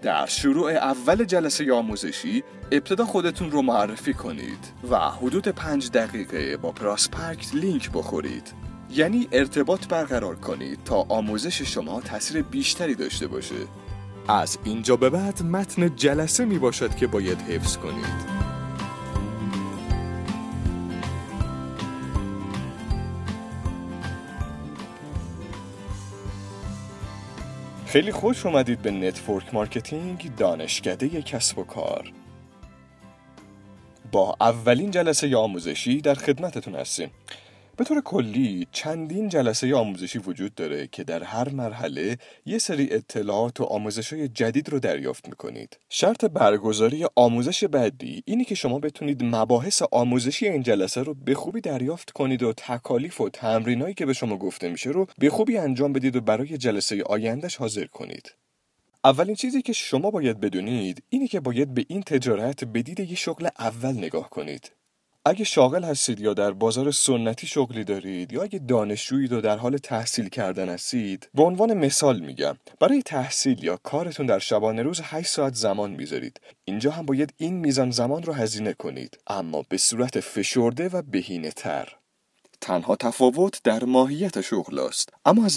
در شروع اول جلسه آموزشی ابتدا خودتون رو معرفی کنید و حدود 5 دقیقه با پراسپکت لینک بخورید. یعنی ارتباط برقرار کنید تا آموزش شما تاثیر بیشتری داشته باشه. از اینجا به بعد متن جلسه می باشد که باید حفظ کنید. خیلی خوش اومدید به نتورک مارکتینگ، دانشکده کسب و کار. با اولین جلسه آموزشی در خدمتتون هستیم. به طور کلی چندین جلسه آموزشی وجود داره که در هر مرحله یه سری اطلاعات و آموزش‌های جدید رو دریافت می‌کنید. شرط برگزاری آموزش بعدی اینه که شما بتونید مباحث آموزشی این جلسه رو به خوبی دریافت کنید و تکالیف و تمرینایی که به شما گفته میشه رو به خوبی انجام بدید و برای جلسه آیندهش حاضر کنید. اولین چیزی که شما باید بدونید اینه که باید به این تجارت به دید یه شغل اول نگاه کنید. اگه شاغل هستید یا در بازار سنتی شغلی دارید یا اگه دانشجویید و در حال تحصیل کردن هستید، به عنوان مثال میگم برای تحصیل یا کارتون در شبانه روز 8 ساعت زمان میذارید. اینجا هم باید این میزان زمان رو هزینه کنید، اما به صورت فشرده و بهینه‌تر. تنها تفاوت در ماهیت شغل است، اما از